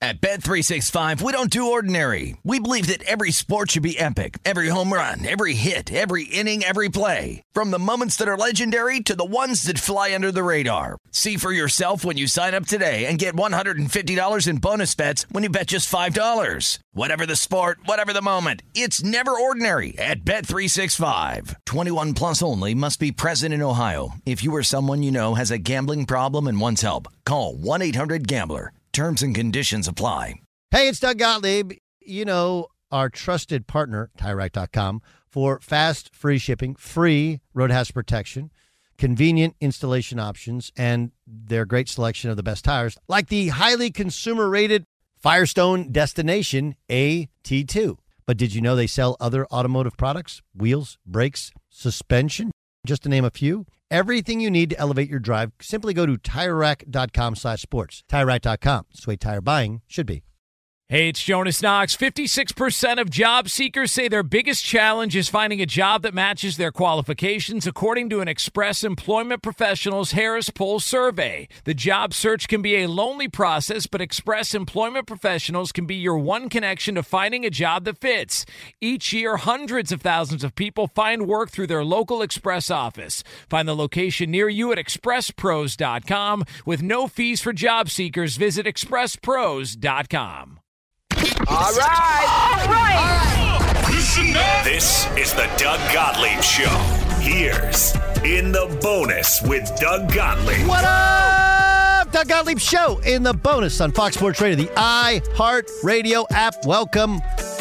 At Bet365, we don't do ordinary. We believe that every sport should be epic. Every home run, every hit, every inning, every play. From the moments that are legendary to the ones that fly under the radar. See for yourself when you sign up today and get $150 in bonus bets when you bet just $5. Whatever the sport, whatever the moment, it's never ordinary at Bet365. 21 plus only. Must be present in Ohio. If you or someone you know has a gambling problem and wants help, call 1-800-GAMBLER. Terms and conditions apply. Hey, it's Doug Gottlieb. You know, our trusted partner, TireRack.com, for fast, free shipping, free road hazard protection, convenient installation options, and their great selection of the best tires, like the highly consumer-rated Firestone Destination AT2. But did you know they sell other automotive products? Wheels, brakes, suspension, just to name a few. Everything you need to elevate your drive. Simply go to TireRack.com/sports. TireRack.com. That's the way tire buying should be. Hey, it's Jonas Knox. 56% of job seekers say their biggest challenge is finding a job that matches their qualifications, according to an Express Employment Professionals Harris Poll survey. The job search can be a lonely process, but Express Employment Professionals can be your one connection to finding a job that fits. Each year, hundreds of thousands of people find work through their local Express office. Find the location near you at expresspros.com. With no fees for job seekers, visit expresspros.com. All right. Listen up. This is the Doug Gottlieb Show. Here's In the Bonus with Doug Gottlieb. What up? Doug Gottlieb Show in the bonus on Fox Sports Radio, the iHeart Radio app. Welcome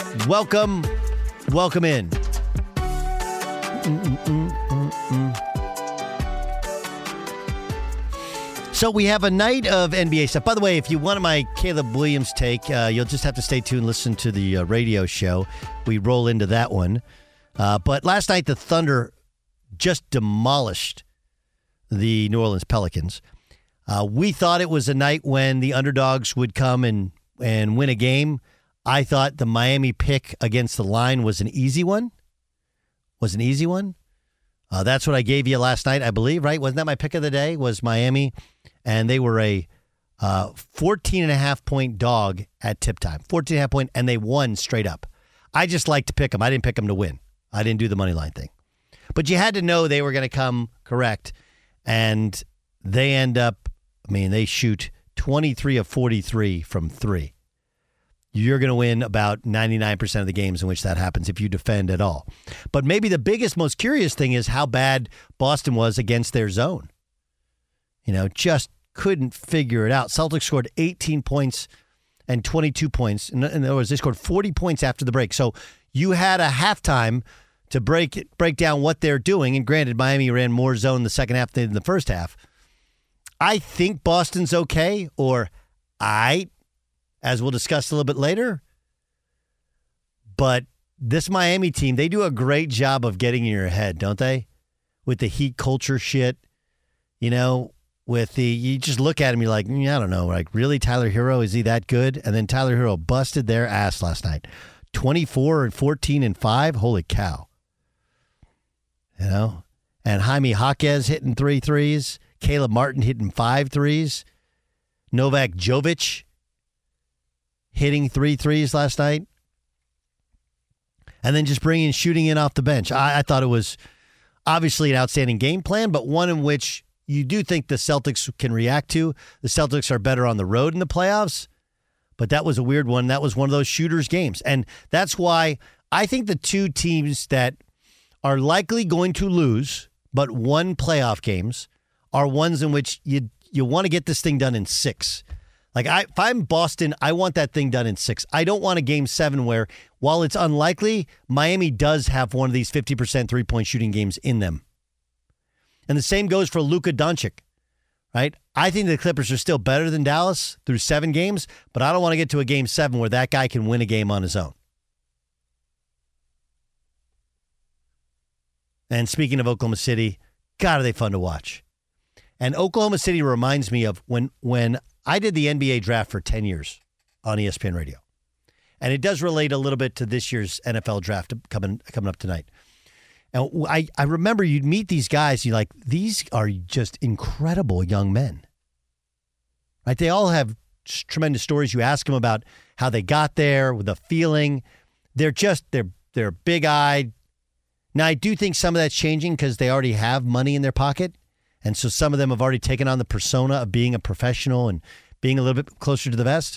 in. So we have a night of NBA stuff. By the way, if you wanted my Caleb Williams take, you'll just have to stay tuned and listen to the radio show. We roll into that one. But last night, the Thunder just demolished the New Orleans Pelicans. We thought it was a night when the underdogs would come and win a game. I thought the Miami pick against the line was an easy one. That's what I gave you last night, I believe, right? Wasn't that my pick of the day, was Miami? And they were a 14.5-point dog at tip time. 14.5 point, and they won straight up. I just like to pick them. I didn't pick them to win. I didn't do the money line thing. But you had to know they were going to come correct. And they end up, they shoot 23 of 43 from three. You're going to win about 99% of the games in which that happens if you defend at all. But maybe the biggest, most curious thing is how bad Boston was against their zone. Just couldn't figure it out. Celtics scored 18 points and 22 points. In other words, they scored 40 points after the break. So you had a halftime to break down what they're doing. And granted, Miami ran more zone in the second half than in the first half. I think Boston's okay, or as we'll discuss a little bit later. But this Miami team, they do a great job of getting in your head, don't they? With the heat culture shit, you just look at him, you're like, I don't know, like, really, Tyler Hero, is he that good? And then Tyler Hero busted their ass last night. 24 and 14 and 5, holy cow. And Jaime Jaquez hitting 3 threes, Caleb Martin hitting 5 threes, Novak Djokovic hitting 3 threes last night, and then just shooting in off the bench. I thought it was obviously an outstanding game plan, but one in which you do think the Celtics can react to. The Celtics are better on the road in the playoffs, but that was a weird one. That was one of those shooters' games, and that's why I think the two teams that are likely going to lose but won playoff games are ones in which you want to get this thing done in 6. Like, if I'm Boston, I want that thing done in 6. I don't want a Game 7 where, while it's unlikely, Miami does have one of these 50% three-point shooting games in them. And the same goes for Luka Doncic, right? I think the Clippers are still better than Dallas through 7 games, but I don't want to get to a Game 7 where that guy can win a game on his own. And speaking of Oklahoma City, God, are they fun to watch. And Oklahoma City reminds me of when I did the NBA draft for 10 years on ESPN Radio. And it does relate a little bit to this year's NFL draft coming up tonight. And I remember you'd meet these guys, you're like, these are just incredible young men. Right? They all have tremendous stories. You ask them about how they got there, the feeling. They're big-eyed. Now, I do think some of that's changing because they already have money in their pocket. And so some of them have already taken on the persona of being a professional and being a little bit closer to the vest.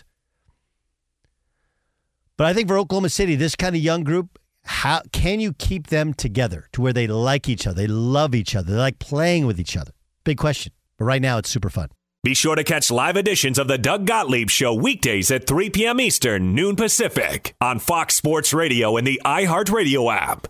But I think for Oklahoma City, this kind of young group, how can you keep them together to where they like each other, they love each other, they like playing with each other? Big question. But right now, it's super fun. Be sure to catch live editions of the Doug Gottlieb Show weekdays at 3 p.m. Eastern, noon Pacific, on Fox Sports Radio and the iHeartRadio app.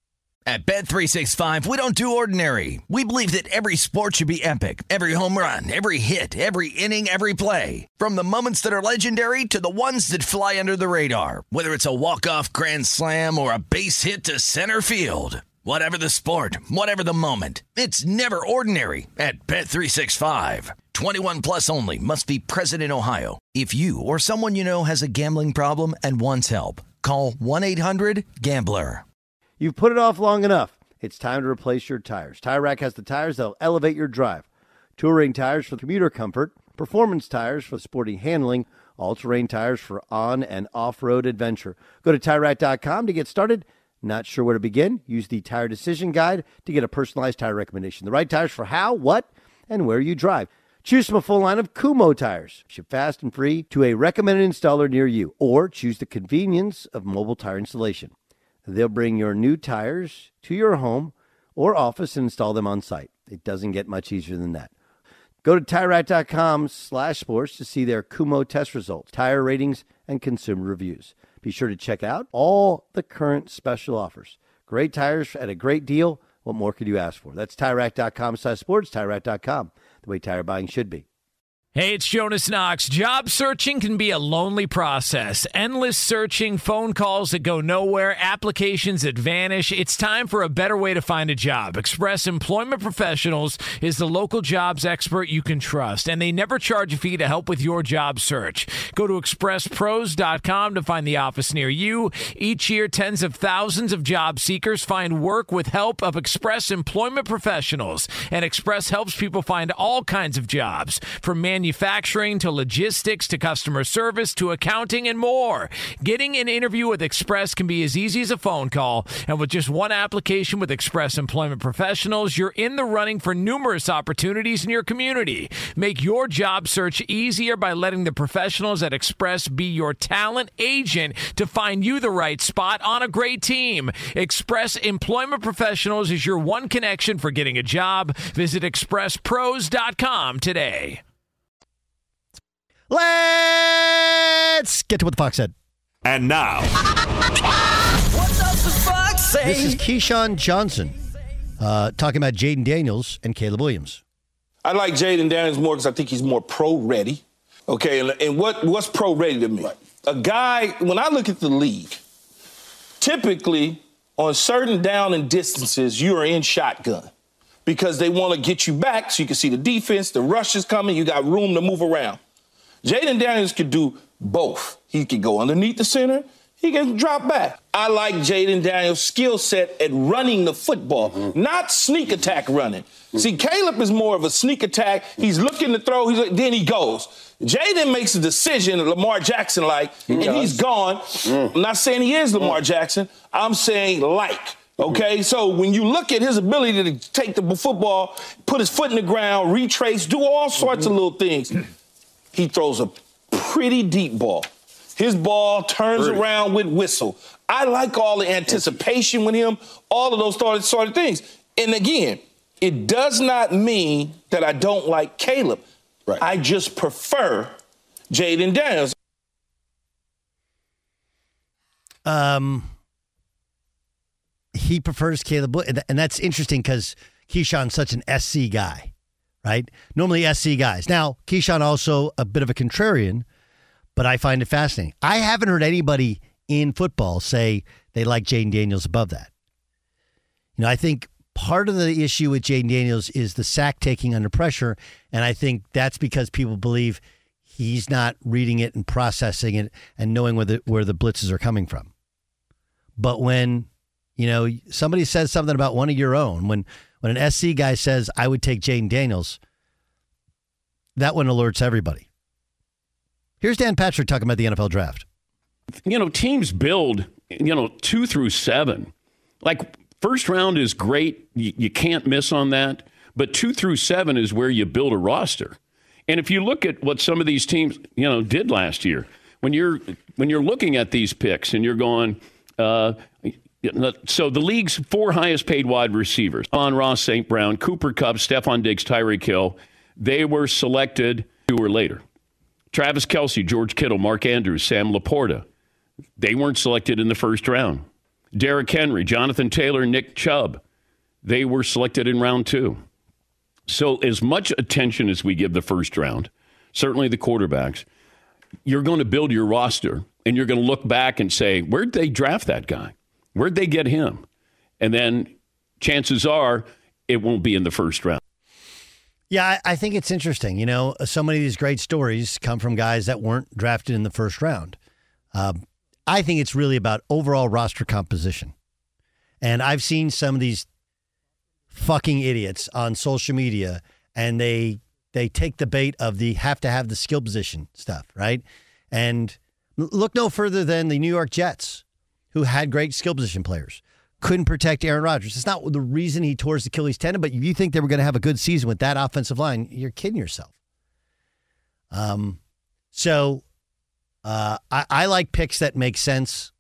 At Bet365, we don't do ordinary. We believe that every sport should be epic. Every home run, every hit, every inning, every play. From the moments that are legendary to the ones that fly under the radar. Whether it's a walk-off grand slam or a base hit to center field. Whatever the sport, whatever the moment. It's never ordinary at Bet365. 21 plus only. Must be present in Ohio. If you or someone you know has a gambling problem and wants help, call 1-800-GAMBLER. You've put it off long enough. It's time to replace your tires. Tire Rack has the tires that'll elevate your drive. Touring tires for commuter comfort, performance tires for sporty handling, all-terrain tires for on- and off-road adventure. Go to TireRack.com to get started. Not sure where to begin? Use the Tire Decision Guide to get a personalized tire recommendation. The right tires for how, what, and where you drive. Choose from a full line of Kumho tires. Ship fast and free to a recommended installer near you. Or choose the convenience of mobile tire installation. They'll bring your new tires to your home or office and install them on site. It doesn't get much easier than that. Go to TireRack.com/sports to see their Kumho test results, tire ratings, and consumer reviews. Be sure to check out all the current special offers. Great tires at a great deal. What more could you ask for? That's TireRack.com/sports, TireRack.com, the way tire buying should be. Hey, it's Jonas Knox. Job searching can be a lonely process. Endless searching, phone calls that go nowhere, applications that vanish. It's time for a better way to find a job. Express Employment Professionals is the local jobs expert you can trust, and they never charge a fee to help with your job search. Go to expresspros.com to find the office near you. Each year, tens of thousands of job seekers find work with help of Express Employment Professionals, and Express helps people find all kinds of jobs, from manufacturing to logistics to customer service to accounting and more. Getting an interview with Express can be as easy as a phone call, and with just one application with Express Employment Professionals, you're in the running for numerous opportunities in your community. Make your job search easier by letting the professionals at Express be your talent agent to find you the right spot on a great team. Express Employment Professionals is your one connection for getting a job. Visit expresspros.com today. Let's get to what the Fox said. And now, What does the fox say? This is Keyshawn Johnson talking about Jaden Daniels and Caleb Williams. I like Jaden Daniels more because I think he's more pro-ready. Okay, and what's pro-ready to me? Right. A guy, when I look at the league, typically on certain down and distances, you are in shotgun because they want to get you back so you can see the defense, the rush is coming, you got room to move around. Jaden Daniels could do both. He could go underneath the center. He can drop back. I like Jaden Daniels' skill set at running the football, not sneak attack running. See, Caleb is more of a sneak attack. He's looking to throw, then he goes. Jaden makes a decision, Lamar Jackson-like, and he's gone. I'm not saying he is Lamar Jackson. I'm saying like. Okay, so when you look at his ability to take the football, put his foot in the ground, retrace, do all sorts of little things, he throws a pretty deep ball. His ball turns around with whistle. I like all the anticipation with him, all of those sort of things. And again, it does not mean that I don't like Caleb. Right. I just prefer Jaden Daniels. He prefers Caleb, and that's interesting because Keyshawn's such an SC guy. Right? Normally SC guys. Now, Keyshawn also a bit of a contrarian, but I find it fascinating. I haven't heard anybody in football say they like Jaden Daniels above that. You know, I think part of the issue with Jaden Daniels is the sack taking under pressure, and I think that's because people believe he's not reading it and processing it and knowing where the blitzes are coming from. But when, you know, somebody says something about one of your own, when an SC guy says, I would take Jaden Daniels, that one alerts everybody. Here's Dan Patrick talking about the NFL draft. Teams build, 2 through 7. Like, first round is great. You can't miss on that. But 2 through 7 is where you build a roster. And if you look at what some of these teams, did last year, when you're looking at these picks and you're going, so the league's 4 highest paid wide receivers, Ross, St. Brown, Cooper Kupp, Stephon Diggs, Tyreek Hill, they were selected 2 or later. Travis Kelce, George Kittle, Mark Andrews, Sam Laporta, they weren't selected in the first round. Derrick Henry, Jonathan Taylor, Nick Chubb, they were selected in round 2. So as much attention as we give the first round, certainly the quarterbacks, you're going to build your roster and you're going to look back and say, where'd they draft that guy? Where'd they get him? And then chances are it won't be in the first round. Yeah, I think it's interesting. So many of these great stories come from guys that weren't drafted in the first round. I think it's really about overall roster composition. And I've seen some of these fucking idiots on social media, and they take the bait of the have to have the skill position stuff, right? And look no further than the New York Jets, who had great skill position players, couldn't protect Aaron Rodgers. It's not the reason he tore his Achilles tendon, but if you think they were going to have a good season with that offensive line, you're kidding yourself. I like picks that make sense.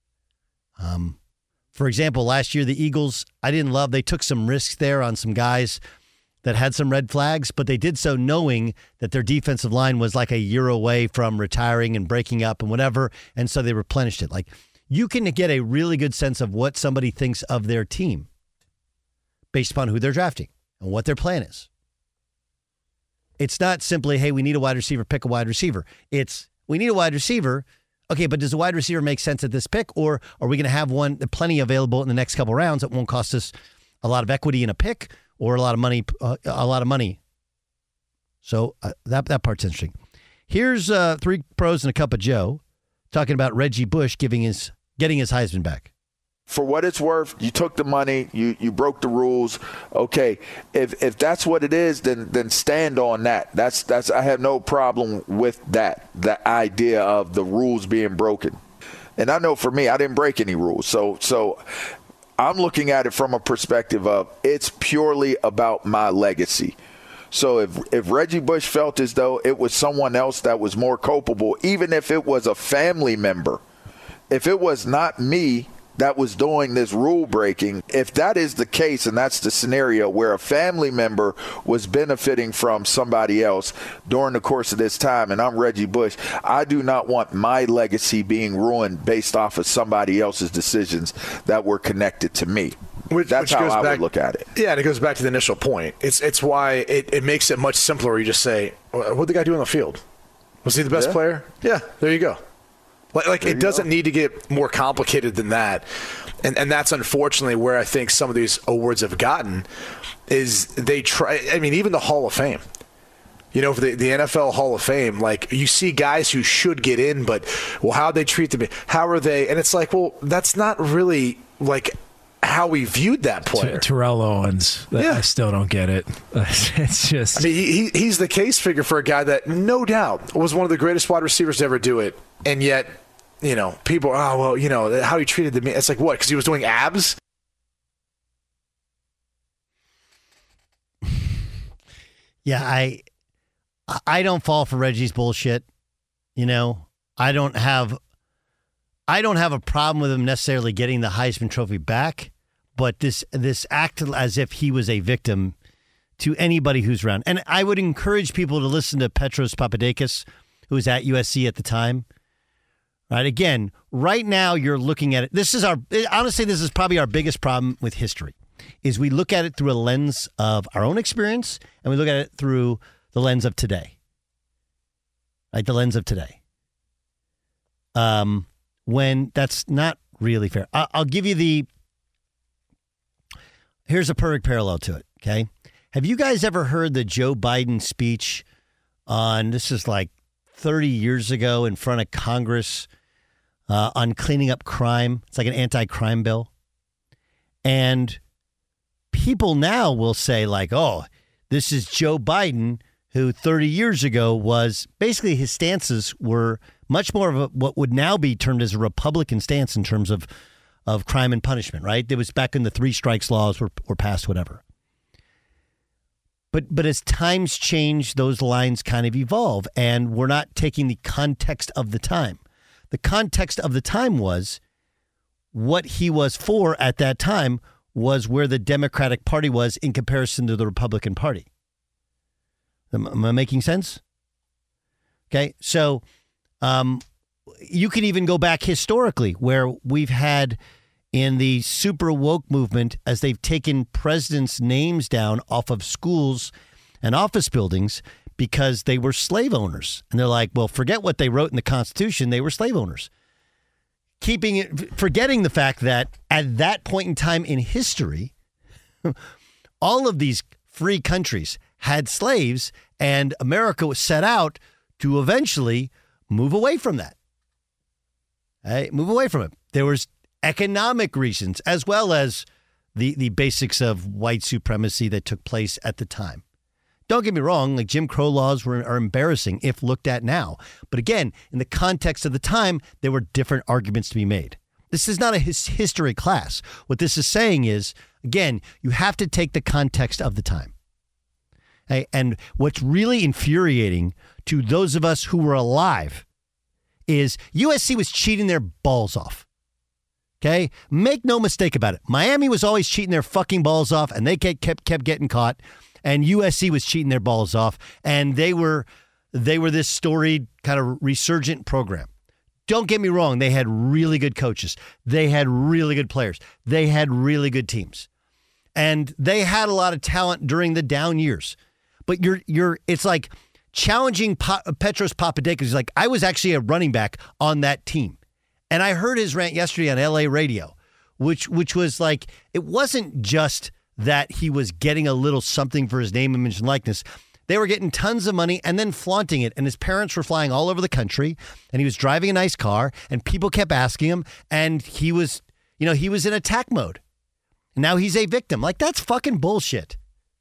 For example, last year, the Eagles, I didn't love. They took some risks there on some guys that had some red flags, but they did so knowing that their defensive line was like a year away from retiring and breaking up and whatever, and so they replenished it. Like, you can get a really good sense of what somebody thinks of their team based upon who they're drafting and what their plan is. It's not simply, hey, we need a wide receiver, pick a wide receiver. It's, we need a wide receiver. Okay, but does a wide receiver make sense at this pick, or are we going to have one plenty available in the next couple rounds that won't cost us a lot of equity in a pick or a lot of money? So that part's interesting. Here's 3 pros and a cup of Joe talking about Reggie Bush getting his Heisman back. For what it's worth, you took the money, you broke the rules. Okay, if that's what it is, then stand on that. That's I have no problem with that. The idea of the rules being broken. And I know for me, I didn't break any rules. So I'm looking at it from a perspective of it's purely about my legacy. So if Reggie Bush felt as though it was someone else that was more culpable, even if it was a family member, if it was not me that was doing this rule breaking, if that is the case and that's the scenario where a family member was benefiting from somebody else during the course of this time, and I'm Reggie Bush, I do not want my legacy being ruined based off of somebody else's decisions that were connected to me. That's how I would look at it. Yeah, and it goes back to the initial point. It's why it makes it much simpler where you just say, what did the guy do on the field? Was he the best player? Yeah, there you go. Like it doesn't need to get more complicated than that. And that's unfortunately where I think some of these awards have gotten is they try. I mean, even the Hall of Fame. For the NFL Hall of Fame, like you see guys who should get in, but, well, how they treat them, how are they? And it's like, well, that's not really like how we viewed that player. Terrell Owens. I still don't get it. It's just. I mean, he's the case figure for a guy that no doubt was one of the greatest wide receivers to ever do it. And yet, people, how he treated the man. It's like, what? Because he was doing abs? Yeah, I don't fall for Reggie's bullshit. I don't have a problem with him necessarily getting the Heisman Trophy back, but this act as if he was a victim to anybody who's around. And I would encourage people to listen to Petros Papadakis, who was at USC at the time. Right. Again, right now you're looking at it. Honestly, this is probably our biggest problem with history, is we look at it through a lens of our own experience and we look at it through the lens of today. Right. The lens of today. When that's not really fair. I'll give you here's a perfect parallel to it. Okay. Have you guys ever heard the Joe Biden speech this is like 30 years ago in front of Congress on cleaning up crime? It's like an anti-crime bill. And people now will say like, oh, this is Joe Biden who 30 years ago was basically his stances were much more of what would now be termed as a Republican stance in terms of crime and punishment, right? It was back in the 3 strikes laws were passed, whatever. But as times change, those lines kind of evolve, and we're not taking the context of the time. The context of the time was what he was for at that time was where the Democratic Party was in comparison to the Republican Party. Am I making sense? Okay, so you can even go back historically where we've had in the super woke movement, as they've taken presidents' names down off of schools and office buildings because they were slave owners. And they're like, well, forget what they wrote in the Constitution. They were slave owners. Forgetting the fact that at that point in time in history, all of these free countries had slaves, and America was set out to eventually move away from that. Move away from it. There was economic reasons as well as the basics of white supremacy that took place at the time. Don't get me wrong, like Jim Crow laws are embarrassing if looked at now. But again, in the context of the time, there were different arguments to be made. This is not a history class. What this is saying is, again, you have to take the context of the time. And what's really infuriating to those of us who were alive is USC was cheating their balls off. Okay? Make no mistake about it. Miami was always cheating their fucking balls off, and they kept getting caught. And USC was cheating their balls off, and they were this storied kind of resurgent program. Don't get me wrong, they had really good coaches. They had really good players. They had really good teams. And they had a lot of talent during the down years. But it's like challenging Petros Papadakis. He's like, I was actually a running back on that team. And I heard his rant yesterday on LA radio, which was like, it wasn't just that he was getting a little something for his name, image, and likeness. They were getting tons of money and then flaunting it. And his parents were flying all over the country, and he was driving a nice car, and people kept asking him, and he was in attack mode. And now he's a victim. Like, that's fucking bullshit.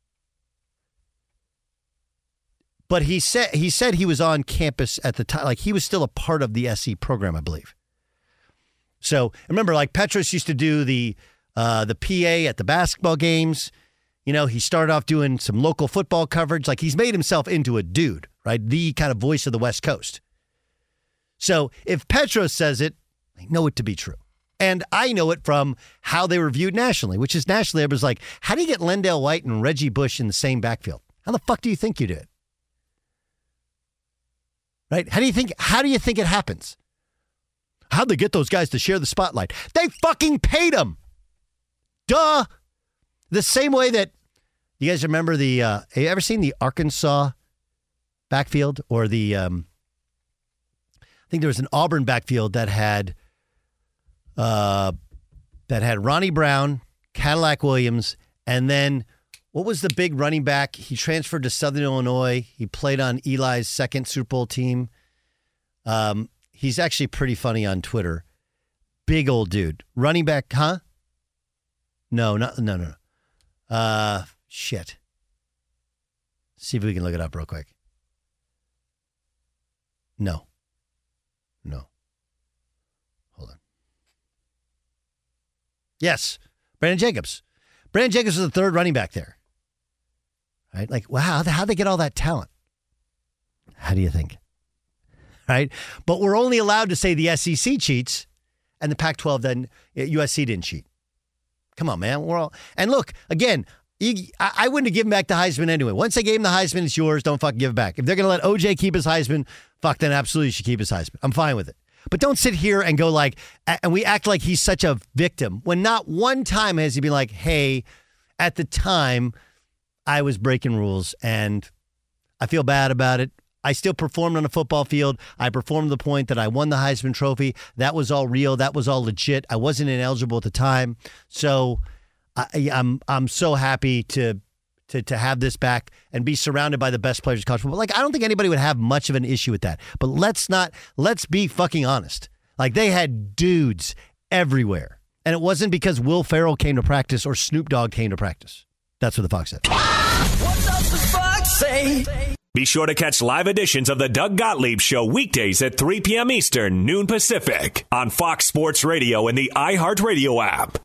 But he said he was on campus at the time. Like, he was still a part of the SC program, I believe. So remember, like, Petros used to do the PA at the basketball games. You know, he started off doing some local football coverage. Like, he's made himself into a dude, right? The kind of voice of the West Coast. So if Petros says it, I know it to be true. And I know it from how they were viewed nationally, which is nationally, it was like, how do you get Lendale White and Reggie Bush in the same backfield? How the fuck do you think you do it? Right? How do you think it happens? How'd they get those guys to share the spotlight? They fucking paid them. Duh. The same way that, you guys remember have you ever seen the Arkansas backfield or the, I think there was an Auburn backfield that had Ronnie Brown, Cadillac Williams, and then what was the big running back? He transferred to Southern Illinois. He played on Eli's second Super Bowl team. He's actually pretty funny on Twitter. Big old dude. Running back, huh? No. Shit. See if we can look it up real quick. No. Hold on. Yes. Brandon Jacobs. Brandon Jacobs was the third running back there. Right? Like, wow, how'd they get all that talent? How do you think? Right? But we're only allowed to say the SEC cheats and the Pac-12 then USC didn't cheat. Come on, man. And look, again, I wouldn't have given back the Heisman anyway. Once they gave him the Heisman, it's yours. Don't fucking give it back. If they're going to let OJ keep his Heisman, then absolutely should keep his Heisman. I'm fine with it. But don't sit here and go like, and we act like he's such a victim when not one time has he been like, hey, at the time I was breaking rules and I feel bad about it. I still performed on a football field. I performed to the point that I won the Heisman Trophy. That was all real. That was all legit. I wasn't ineligible at the time. So I'm so happy to have this back and be surrounded by the best players in college football. Like, I don't think anybody would have much of an issue with that. But let's be fucking honest. Like, they had dudes everywhere. And it wasn't because Will Ferrell came to practice or Snoop Dogg came to practice. That's what the Fox said. What does the Fox say? Be sure to catch live editions of the Doug Gottlieb Show weekdays at 3 p.m. Eastern, noon Pacific, on Fox Sports Radio and the iHeartRadio app.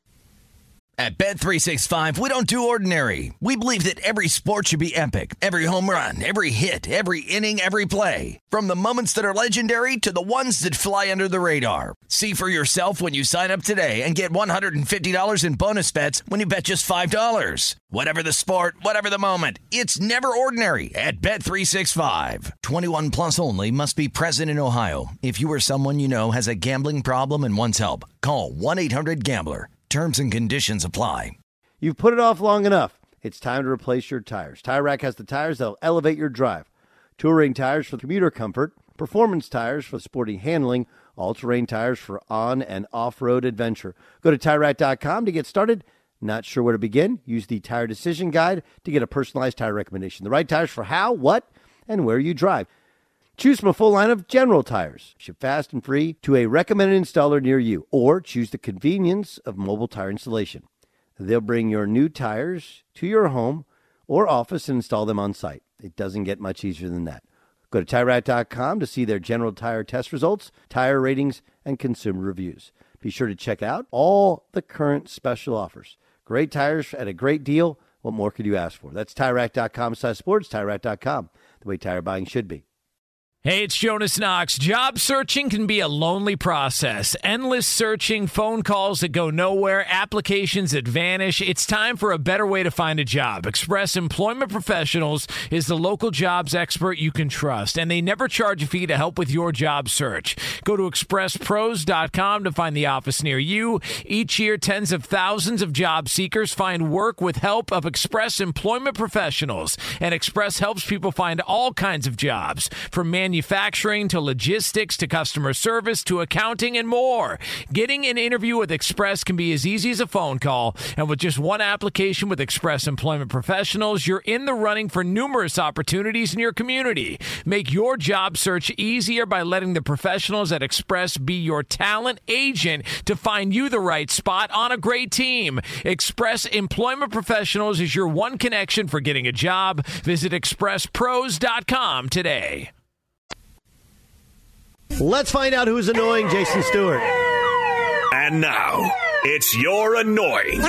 At Bet365, we don't do ordinary. We believe that every sport should be epic. Every home run, every hit, every inning, every play. From the moments that are legendary to the ones that fly under the radar. See for yourself when you sign up today and get $150 in bonus bets when you bet just $5. Whatever the sport, whatever the moment, it's never ordinary at Bet365. 21 plus only. Must be present in Ohio. If you or someone you know has a gambling problem and wants help, call 1-800-GAMBLER. Terms and conditions apply. You've put it off long enough. It's time to replace your tires. Tire Rack has the tires that'll elevate your drive. Touring tires for commuter comfort, performance tires for sporting handling, all-terrain tires for on- and off-road adventure. Go to TireRack.com to get started. Not sure where to begin? Use the Tire Decision Guide to get a personalized tire recommendation. The right tires for how, what, and where you drive. Choose from a full line of general tires. Ship fast and free to a recommended installer near you. Or choose the convenience of mobile tire installation. They'll bring your new tires to your home or office and install them on site. It doesn't get much easier than that. Go to TireRack.com to see their general tire test results, tire ratings, and consumer reviews. Be sure to check out all the current special offers. Great tires at a great deal. What more could you ask for? That's TireRack.com/sports, TireRack.com, the way tire buying should be. Hey, it's Jonas Knox. Job searching can be a lonely process. Endless searching, phone calls that go nowhere, applications that vanish. It's time for a better way to find a job. Express Employment Professionals is the local jobs expert you can trust, and they never charge a fee to help with your job search. Go to expresspros.com to find the office near you. Each year, tens of thousands of job seekers find work with help of Express Employment Professionals, and Express helps people find all kinds of jobs, from manufacturing to logistics to customer service to accounting and more. Getting an interview with Express can be as easy as a phone call, and with just one application with Express Employment Professionals, you're in the running for numerous opportunities in your community. Make your job search easier by letting the professionals at Express be your talent agent to find you the right spot on a great team. Express Employment Professionals is your one connection for getting a job. Visit expresspros.com today. Let's find out who's annoying Jason Stewart. And now, it's your annoying.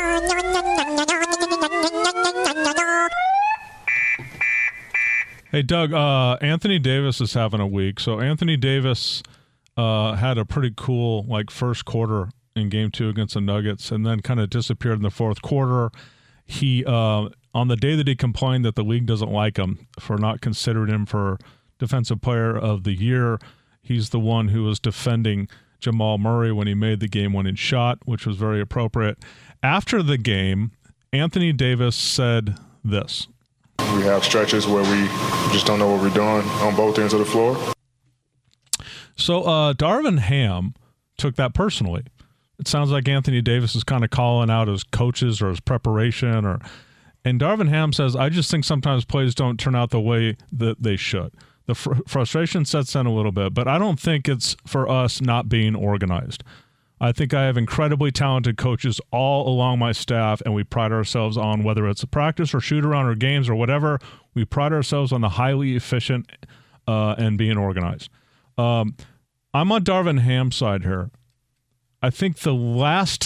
Hey, Doug, Anthony Davis is having a week. So Anthony Davis had a pretty cool first quarter in Game 2 against the Nuggets and then kind of disappeared in the fourth quarter. He, on the day that he complained that the league doesn't like him for not considering him for Defensive Player of the Year, he's the one who was defending Jamal Murray when he made the game-winning shot, which was very appropriate. After the game, Anthony Davis said this. We have stretches where we just don't know what we're doing on both ends of the floor. So Darvin Ham took that personally. It sounds like Anthony Davis is kind of calling out his coaches or his preparation. And Darvin Ham says, I just think sometimes plays don't turn out the way that they should. The frustration sets in a little bit, but I don't think it's for us not being organized. I think I have incredibly talented coaches all along my staff, and we pride ourselves on, whether it's a practice or shoot-around or games or whatever, we pride ourselves on the highly efficient and being organized. I'm on Darvin Ham's side here. I think the last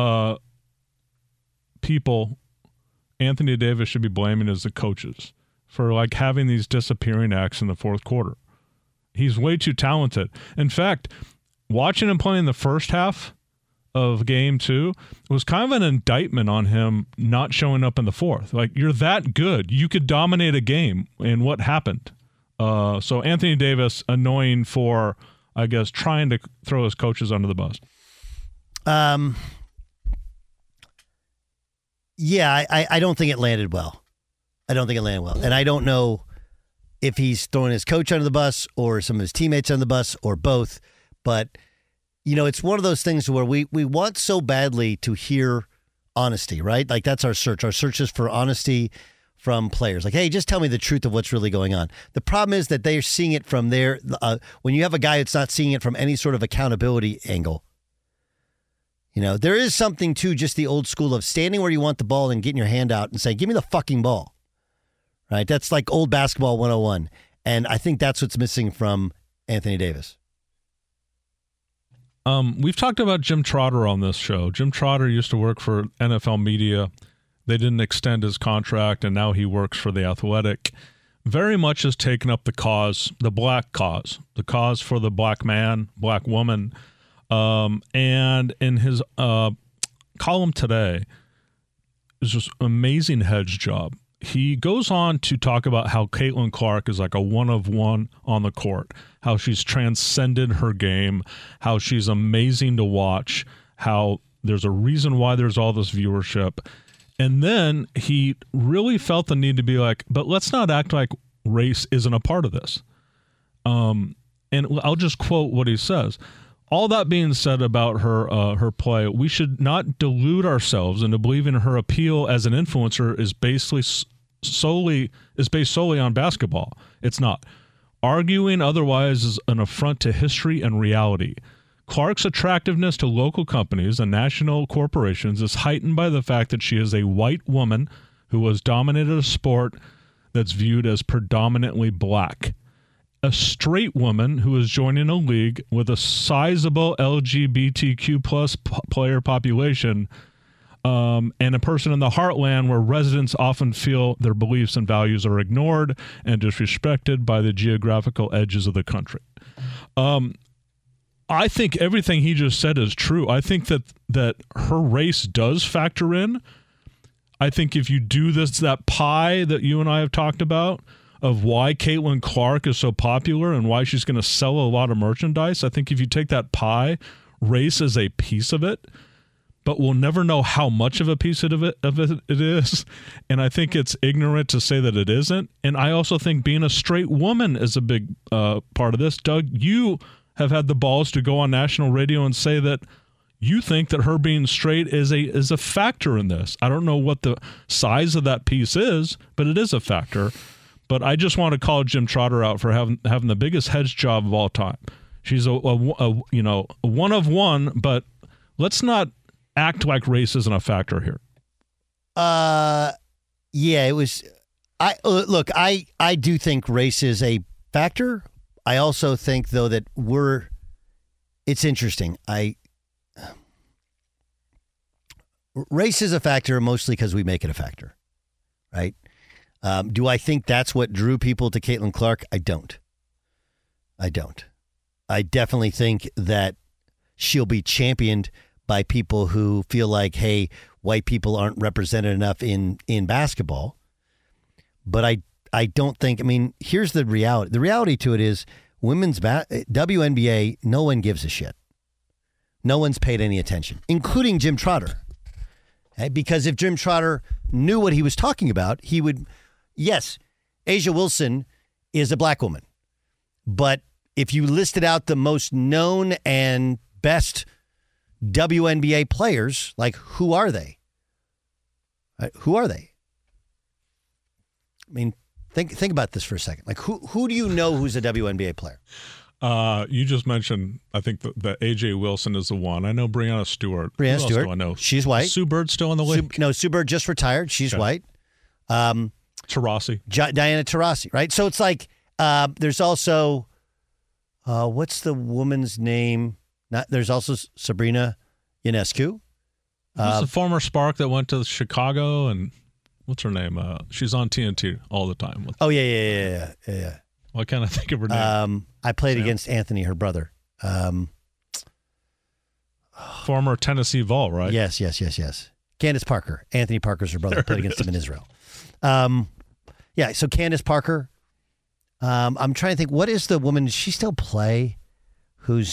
people Anthony Davis should be blaming is the coaches for having these disappearing acts in the fourth quarter. He's way too talented. In fact, watching him play in the first half of Game 2 was kind of an indictment on him not showing up in the fourth. You're that good. You could dominate a game, and what happened? So Anthony Davis, annoying for, I guess, trying to throw his coaches under the bus. Yeah, I don't think it landed well. And I don't know if he's throwing his coach under the bus or some of his teammates under the bus or both. But, it's one of those things where we want so badly to hear honesty, right? That's our search. Our search is for honesty from players. Hey, just tell me the truth of what's really going on. The problem is that they're seeing it from their when you have a guy that's not seeing it from any sort of accountability angle. There is something to just the old school of standing where you want the ball and getting your hand out and saying, give me the fucking ball. right? That's like old basketball 101. And I think that's what's missing from Anthony Davis. We've talked about Jim Trotter on this show. Jim Trotter used to work for NFL Media. They didn't extend his contract, and now he works for The Athletic. Very much has taken up the cause, the black cause, the cause for the black man, black woman. And in his column today, is just an amazing hedge job. He goes on to talk about how Caitlin Clark is like a one-of-one on the court, how she's transcended her game, how she's amazing to watch, how there's a reason why there's all this viewership. And then he really felt the need to be like, but let's not act like race isn't a part of this. And I'll just quote what he says. All that being said about her play, we should not delude ourselves into believing her appeal as an influencer is based solely on basketball. It's not. Arguing otherwise is an affront to history and reality. Clark's attractiveness to local companies and national corporations is heightened by the fact that she is a white woman who has dominated a sport that's viewed as predominantly black. A straight woman who is joining a league with a sizable LGBTQ plus player population, and a person in the heartland where residents often feel their beliefs and values are ignored and disrespected by the geographical edges of the country. I think everything he just said is true. I think that her race does factor in. I think if you do that pie that you and I have talked about of why Caitlin Clark is so popular and why she's going to sell a lot of merchandise, I think if you take that pie, race is a piece of it, but we'll never know how much of a piece of it is. And I think it's ignorant to say that it isn't. And I also think being a straight woman is a big part of this. Doug, you have had the balls to go on national radio and say that you think that her being straight is a factor in this. I don't know what the size of that piece is, but it is a factor. But I just want to call Jim Trotter out for having the biggest hedge job of all time. She's a one of one, but let's not act like race isn't a factor here. Yeah, it was. I do think race is a factor. I also think, though, that it's interesting. Race is a factor mostly because we make it a factor, right? Do I think that's what drew people to Caitlin Clark? I don't. I definitely think that she'll be championed by people who feel like, hey, white people aren't represented enough in basketball. But I don't think, here's the reality. The reality to it is women's WNBA, no one gives a shit. No one's paid any attention, including Jim Trotter. Okay? Because if Jim Trotter knew what he was talking about, he would, yes, A'ja Wilson is a black woman. But if you listed out the most known and best WNBA players, like who are they? Who are they? Think about this for a second. Like who do you know who's a WNBA player? You just mentioned, I think that A'ja Wilson is the one. I know Breanna Stewart. Breanna Stewart. I know? She's white. Sue Bird still in the league? Sue Bird just retired. She's white. Taurasi. Diana Taurasi, right? So it's like there's also what's the woman's name? There's also Sabrina Ionescu. Who's the former Spark that went to Chicago, and what's her name? She's on TNT all the time. Oh, yeah. Why can't I think of her name? I played against Anthony, her brother. Former Tennessee Vol, right? Yes. Candace Parker. Anthony Parker's her brother. Played against him in Israel. So Candace Parker. I'm trying to think, what is the woman, does she still play? Who's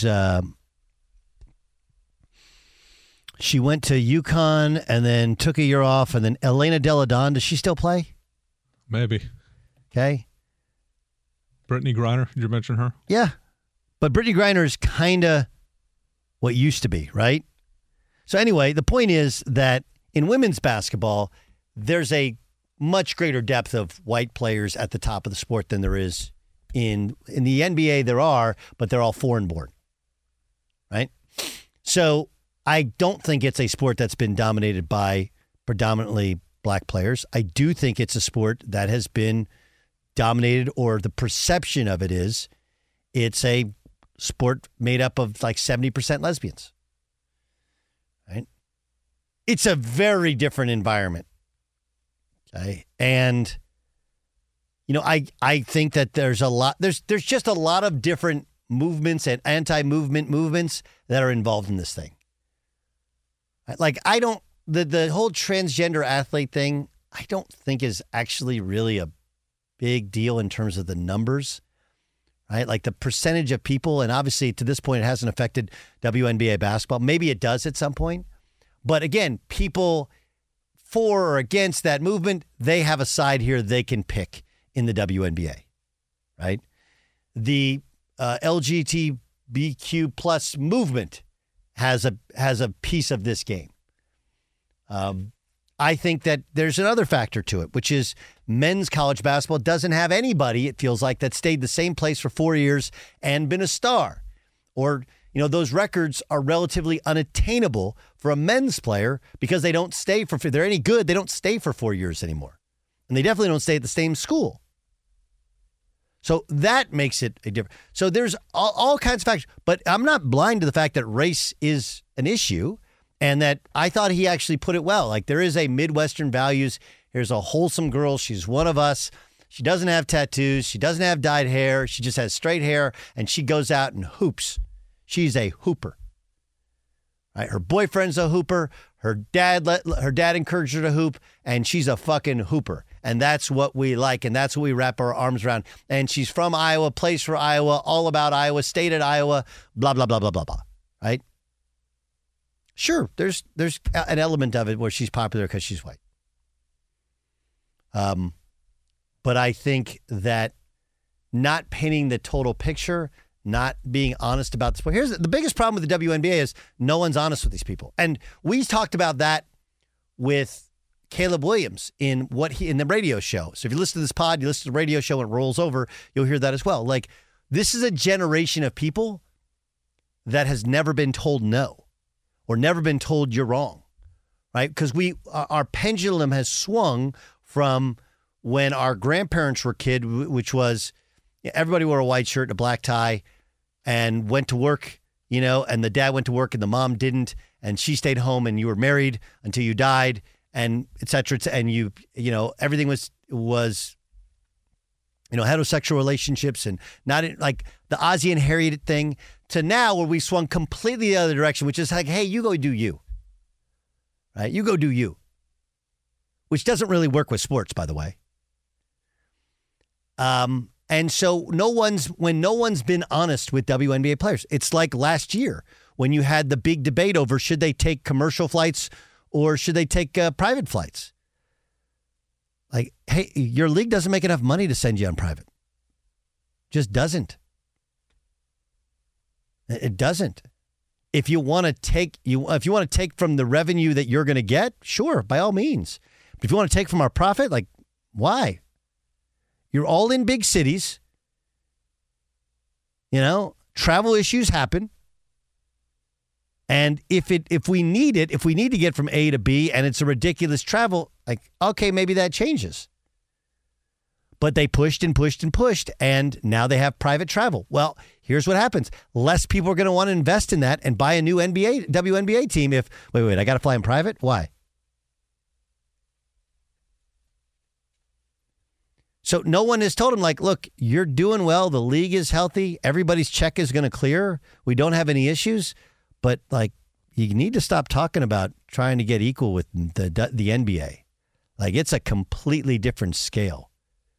she went to UConn and then took a year off, and then Elena Deladon, does she still play? Maybe. Okay. Brittany Griner, did you mention her? Yeah. But Brittany Griner is kind of what used to be, right? So anyway, the point is that in women's basketball, there's a much greater depth of white players at the top of the sport than there is in the NBA. There are, but they're all foreign born, right? So I don't think it's a sport that's been dominated by predominantly black players. I do think it's a sport that has been dominated, or the perception of it is it's a sport made up of like 70% lesbians. Right? It's a very different environment. Okay? And I think that there's just a lot of different movements and anti-movement movements that are involved in this thing. Like, the whole transgender athlete thing, I don't think is actually really a big deal in terms of the numbers, right? Like the percentage of people, and obviously to this point, it hasn't affected WNBA basketball. Maybe it does at some point. But again, people for or against that movement, they have a side here they can pick in the WNBA, right? The LGBTQ plus movement has a piece of this game. I think that there's another factor to it, which is men's college basketball doesn't have anybody, it feels like, that stayed the same place for 4 years and been a star. Or, those records are relatively unattainable for a men's player because they don't stay if they're any good, they don't stay for 4 years anymore. And they definitely don't stay at the same school. So that makes it a different. So there's all kinds of factors. But I'm not blind to the fact that race is an issue, and that I thought he actually put it well. Like, there is a Midwestern values. Here's a wholesome girl. She's one of us. She doesn't have tattoos. She doesn't have dyed hair. She just has straight hair, and she goes out and hoops. She's a hooper. Right? Her boyfriend's a hooper. Her dad encouraged her to hoop, and she's a fucking hooper. And that's what we like, and that's what we wrap our arms around. And she's from Iowa, plays for Iowa, all about Iowa, stayed at Iowa, blah, blah, blah, blah, blah, blah. Right? Sure, there's an element of it where she's popular because she's white. But I think that not painting the total picture, not being honest about the sport. Here's the biggest problem with the WNBA is no one's honest with these people. And we talked about that with Caleb Williams in the radio show. So if you listen to this pod, you listen to the radio show and it rolls over, you'll hear that as well. Like, this is a generation of people that has never been told no, or never been told you're wrong, right? Because our pendulum has swung from when our grandparents were kids, which was everybody wore a white shirt and a black tie and went to work, and the dad went to work and the mom didn't, and she stayed home, and you were married until you died, and et cetera, and everything was heterosexual relationships, and not like the Ozzie and Harriet thing, to now where we swung completely the other direction, which is like, hey, you go do you. Right? You go do you. Which doesn't really work with sports, by the way. And so when no one's been honest with WNBA players, it's like last year when you had the big debate over should they take commercial flights or should they take private flights? Like, hey, your league doesn't make enough money to send you on private. Just doesn't. It doesn't. If you want to take from the revenue that you're going to get, sure, by all means. But if you want to take from our profit, like, why? You're all in big cities. Travel issues happen. And if we need to get from A to B and it's a ridiculous travel, like, okay, maybe that changes. But they pushed and pushed and pushed, and now they have private travel. Well, here's what happens. Less people are going to want to invest in that and buy a new WNBA team if, wait, I got to fly in private? Why? So no one has told him, like, look, you're doing well. The league is healthy. Everybody's check is going to clear. We don't have any issues. But, like, you need to stop talking about trying to get equal with the NBA. Like, it's a completely different scale.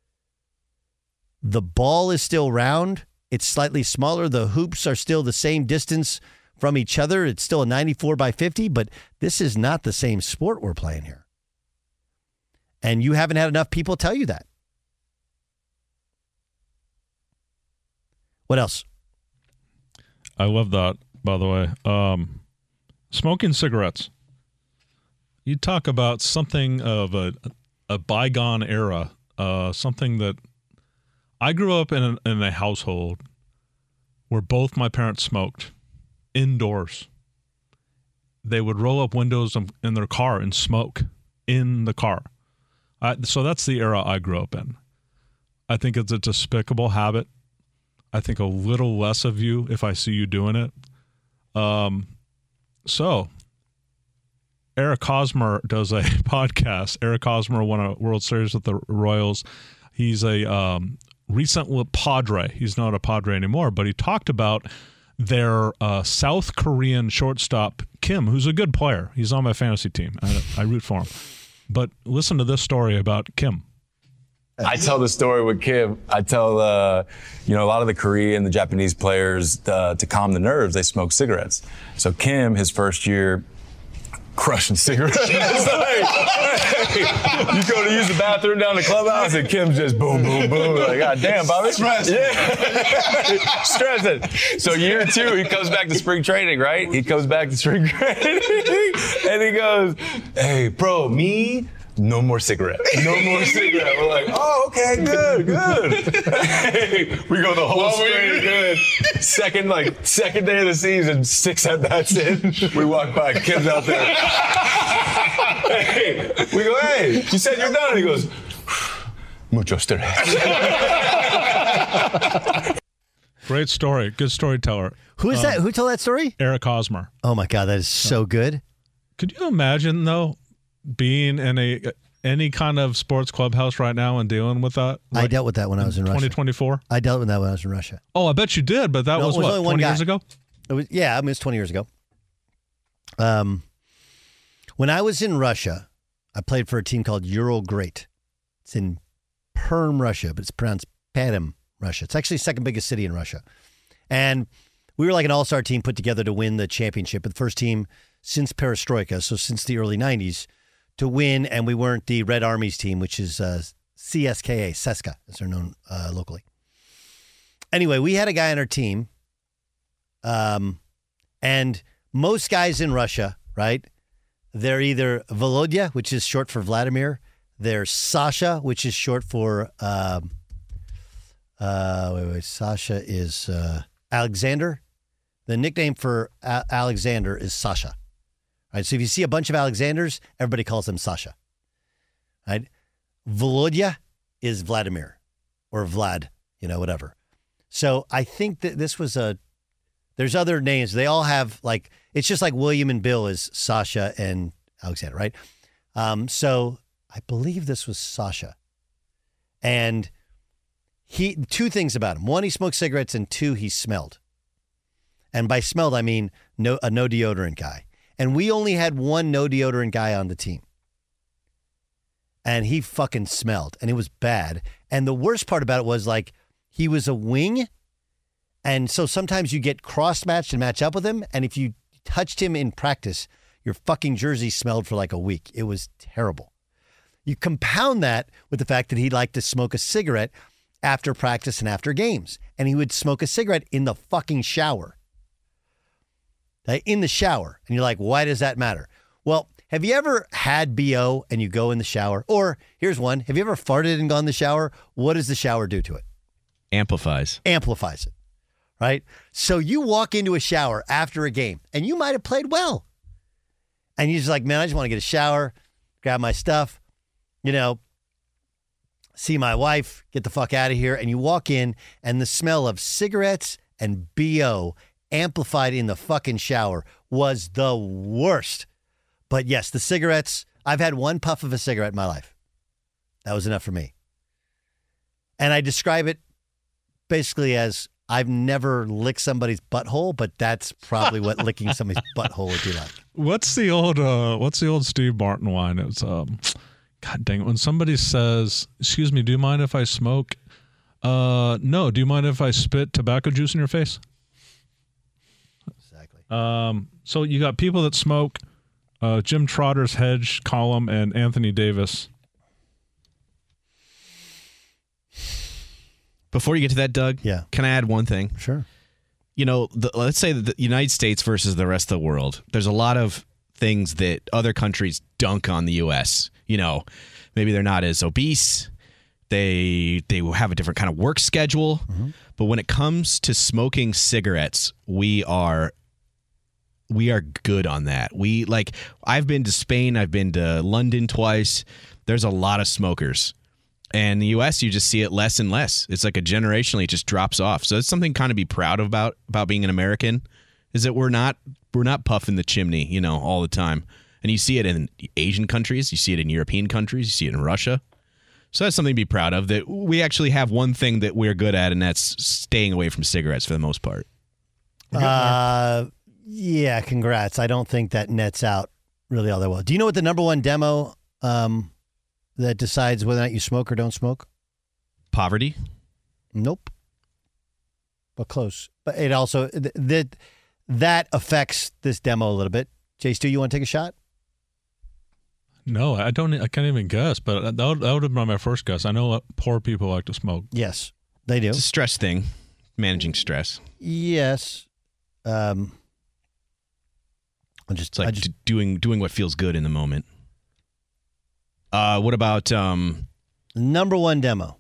The ball is still round. It's slightly smaller. The hoops are still the same distance from each other. It's still a 94 by 50, but this is not the same sport we're playing here. And you haven't had enough people tell you that. What else? I love that, by the way. Smoking cigarettes. You talk about something of a bygone era, something that I grew up in a household where both my parents smoked indoors. They would roll up windows in their car and smoke in the car. So that's the era I grew up in. I think it's a despicable habit. I think a little less of you if I see you doing it. So Eric Hosmer does a podcast. Eric Hosmer won a World Series with the Royals. He's a recent Padre. He's not a Padre anymore, but he talked about their South Korean shortstop, Kim, who's a good player. He's on my fantasy team. I root for him. But listen to this story about Kim. I tell the story with Kim. I tell, a lot of the Korean, the Japanese players, to calm the nerves, they smoke cigarettes. So Kim, his first year, crushing cigarettes. Hey, you go to use the bathroom down the clubhouse, and Kim's just boom, boom, boom. Like, God damn, Bobby. Stress. Yeah. Stressing. So year 2, he comes back to spring training, right? He comes back to spring training, and he goes, hey, bro, me? No more cigarette. No more cigarette. We're like, oh, okay, good. Hey, we go the whole spring, good. Second day of the season, 6 at-bats in. We walk by, Kim's out there. Hey, we go, hey, you said you're done. And he goes, mucho stress. Great story. Good storyteller. Who is that? Who told that story? Eric Hosmer. Oh, my God. That is so good. Could you imagine, though, being in any kind of sports clubhouse right now and dealing with that? I dealt with that when I was in Russia. 2024? I dealt with that when I was in Russia. Oh, I bet you did, but that was what, only 20 years ago? It was 20 years ago. When I was in Russia, I played for a team called Ural Great. It's in Perm, Russia, but it's pronounced Perm, Russia. It's actually the second biggest city in Russia. And we were like an all-star team put together to win the championship. The first team since Perestroika, so since the early 90s, to win, and we weren't the Red Army's team, which is CSKA, CSKA, as they're known locally. Anyway, we had a guy on our team, and most guys in Russia, right, they're either Volodya, which is short for Vladimir, they're Sasha, which is short for, Sasha is Alexander. The nickname for Alexander is Sasha. Right, so if you see a bunch of Alexanders, everybody calls them Sasha. Right? Volodya is Vladimir or Vlad, whatever. So I think that this was there's other names. They all have it's just like William and Bill is Sasha and Alexander, right? So I believe this was Sasha. And two things about him. One, he smoked cigarettes, and 2, he smelled. And by smelled, I mean no deodorant guy. And we only had one no deodorant guy on the team. And he fucking smelled. And it was bad. And the worst part about it was he was a wing. And so sometimes you get cross-matched and match up with him. And if you touched him in practice, your fucking jersey smelled for a week. It was terrible. You compound that with the fact that he liked to smoke a cigarette after practice and after games. And he would smoke a cigarette in the fucking shower. In the shower. And you're like, why does that matter? Well, have you ever had BO and you go in the shower? Or here's one. Have you ever farted and gone in the shower? What does the shower do to it? Amplifies it. Right? So you walk into a shower after a game and you might have played well. And you're just like, man, I just want to get a shower, grab my stuff, see my wife, get the fuck out of here. And you walk in and the smell of cigarettes and BO amplified in the fucking shower was the worst. But yes, the cigarettes, I've had one puff of a cigarette in my life. That was enough for me. And I describe it basically as I've never licked somebody's butthole, but that's probably what licking somebody's butthole would be like. What's the old Steve Martin line? It's God dang it. When somebody says, excuse me, do you mind if I smoke? No, do you mind if I spit tobacco juice in your face? So you got people that smoke, Jim Trotter's hedge column, and Anthony Davis. Before you get to that, Doug, can I add one thing? Sure. Let's say the United States versus the rest of the world. There's a lot of things that other countries dunk on the U.S. Maybe they're not as obese. They have a different kind of work schedule. Mm-hmm. But when it comes to smoking cigarettes, we are we are good on that. I've been to Spain, I've been to London twice. There's a lot of smokers. And in the U.S., you just see it less and less. It's like generationally, it just drops off. So it's something kind of be proud about being an American, is that we're not puffing the chimney, all the time. And you see it in Asian countries, you see it in European countries, you see it in Russia. So that's something to be proud of, that we actually have one thing that we're good at, and that's staying away from cigarettes for the most part. Yeah, congrats. I don't think that nets out really all that well. Do you know what the number one demo that decides whether or not you smoke or don't smoke? Poverty? Nope. But close. But it also, that affects this demo a little bit. Jay Stu, you want to take a shot? No, I can't even guess, but that would have been my first guess. I know poor people like to smoke. Yes, they do. It's a stress thing, managing stress. Yes. It's like doing what feels good in the moment. What about number one demo?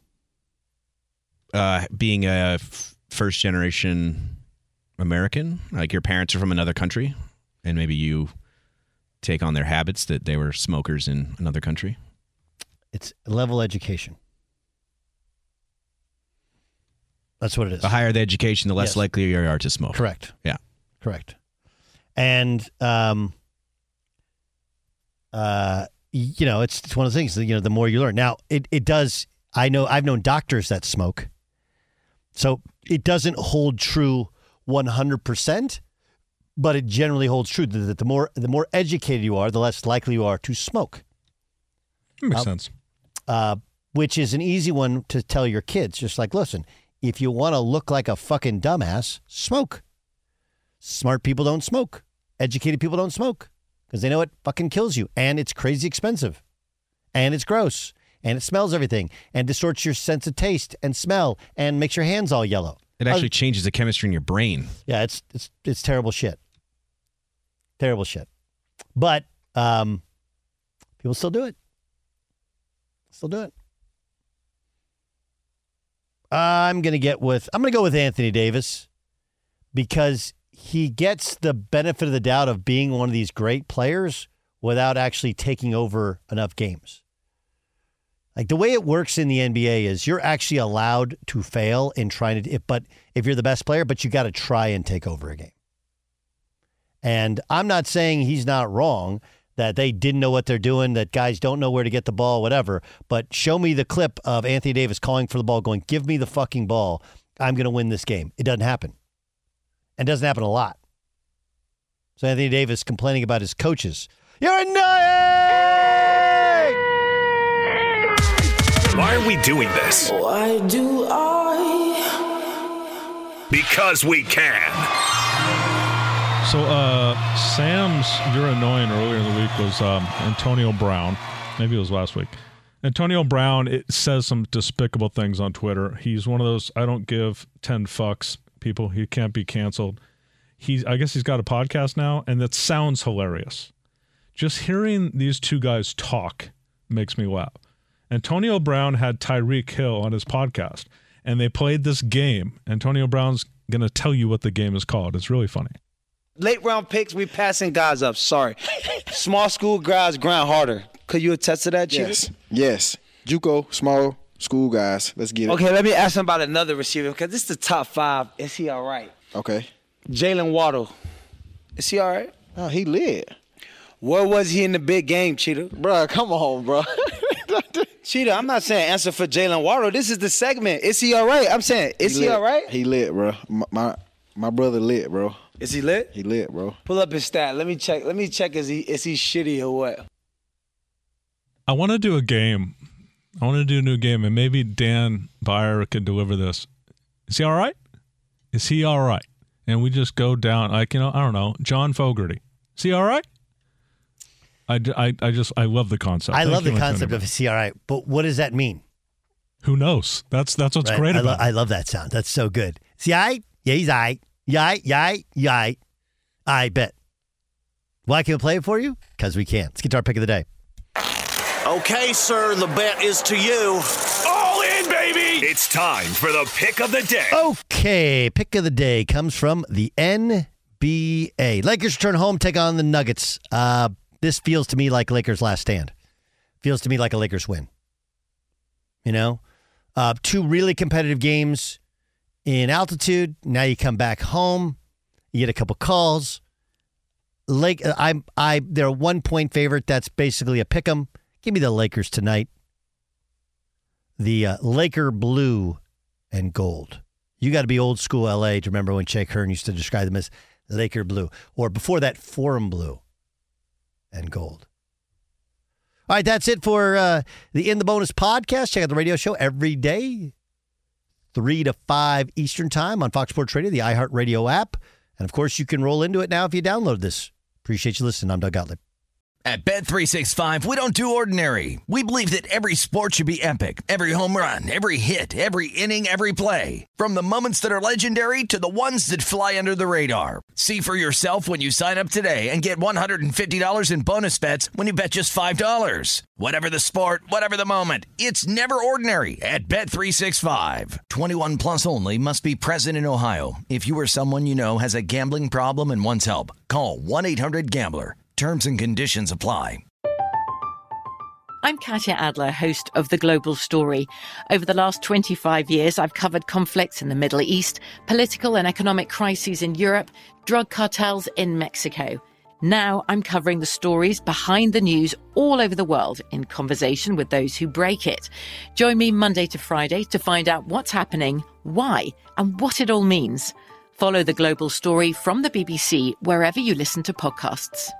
Being a first generation American, like your parents are from another country, and maybe you take on their habits that they were smokers in another country. It's level education. That's what it is. The higher the education, the less likely you are to smoke. Correct. Yeah. Correct. And it's one of the things, the more you learn. Now, it does, I've known doctors that smoke, so it doesn't hold true 100%, but it generally holds true that the more educated you are, the less likely you are to smoke. Makes sense. Which is an easy one to tell your kids. Just like, listen, if you want to look like a fucking dumbass, smoke. Smart people don't smoke. Educated people don't smoke because they know it fucking kills you, and it's crazy expensive, and it's gross, and it smells everything, and distorts your sense of taste and smell, and makes your hands all yellow. It actually changes the chemistry in your brain. Yeah, it's terrible shit. Terrible shit. But people still do it. I'm going to go with Anthony Davis because he gets the benefit of the doubt of being one of these great players without actually taking over enough games. Like the way it works in the NBA is you're actually allowed to fail in trying to, but if you're the best player, but you got to try and take over a game. And I'm not saying he's not wrong that they didn't know what they're doing, that guys don't know where to get the ball, whatever. But show me the clip of Anthony Davis calling for the ball, going, give me the fucking ball. I'm going to win this game. It doesn't happen. And doesn't happen a lot. So Anthony Davis complaining about his coaches. You're annoying! Why are we doing this? Why do I? Because we can. So, Sam's "You're Annoying" earlier in the week was Antonio Brown. Maybe it was last week. Antonio Brown, it says some despicable things on Twitter. He's one of those I don't give 10 fucks people. He can't be canceled. I guess he's got a podcast now, and that sounds hilarious. Just hearing these two guys talk makes me laugh. Antonio Brown had Tyreek Hill on his podcast, and they played this game. Antonio Brown's going to tell you what the game is called. It's really funny. Late round picks, we passing guys up. Sorry. Small school guys grind harder. Could you attest to that, Chief? Yes. JUCO, small school guys. Let's get it. Okay, let me ask him about another receiver because this is the top 5. Is he all right? Okay. Jalen Waddle. Is he all right? Oh, he lit. Where was he in the big game, Cheetah? Bro, come on, bro. Cheetah, I'm not saying answer for Jalen Waddle. This is the segment. Is he all right? I'm saying, is he all right? He lit, bro. My brother lit, bro. Is he lit? He lit, bro. Pull up his stat. Let me check. Is he shitty or what? I want to do a game. I want to do a new game, and maybe Dan Byer could deliver this. Is he all right? Is he all right? And we just go down, I don't know, John Fogerty. Is he all right? I love the concept. I love the concept of is he all right? But what does that mean? Who knows? That's what's great about it. I love that sound. That's so good. Is he all right? Yeah, he's all right. Yeah. I bet. Why can we play it for you? Because we can. Let's get to our pick of the day. Okay, sir, the bet is to you. All in, baby! It's time for the pick of the day. Okay, pick of the day comes from the NBA. NBA. Lakers return home, take on the Nuggets. This feels to me like Lakers' last stand. Feels to me like a Lakers win. You know? 2 really competitive games in altitude. Now you come back home. You get a couple calls. They're a 1-point favorite. That's basically a pick 'em. Give me the Lakers tonight. The Laker blue and gold. You got to be old school LA to remember when Jake Hearn used to describe them as Laker blue. Or before that, Forum blue and gold. All right, that's it for the In the Bonus podcast. Check out the radio show every day, 3 to 5 Eastern time on Fox Sports Radio, the iHeartRadio app. And, of course, you can roll into it now if you download this. Appreciate you listening. I'm Doug Gottlieb. At Bet365, we don't do ordinary. We believe that every sport should be epic. Every home run, every hit, every inning, every play. From the moments that are legendary to the ones that fly under the radar. See for yourself when you sign up today and get $150 in bonus bets when you bet just $5. Whatever the sport, whatever the moment, it's never ordinary at Bet365. 21 plus only. Must be present in Ohio. If you or someone you know has a gambling problem and wants help, call 1-800-GAMBLER. Terms and conditions apply. I'm Katya Adler, host of The Global Story. Over the last 25 years, I've covered conflicts in the Middle East, political and economic crises in Europe, drug cartels in Mexico. Now I'm covering the stories behind the news all over the world in conversation with those who break it. Join me Monday to Friday to find out what's happening, why, and what it all means. Follow The Global Story from the BBC wherever you listen to podcasts.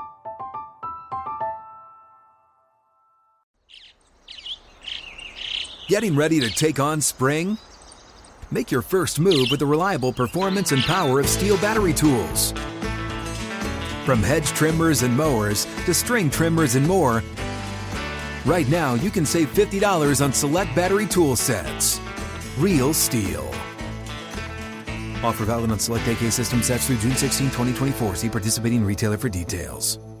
Getting ready to take on spring? Make your first move with the reliable performance and power of Steel battery tools. From hedge trimmers and mowers to string trimmers and more, right now you can save $50 on select battery tool sets. Real Steel. Offer valid on select AK system sets through June 16, 2024. See participating retailer for details.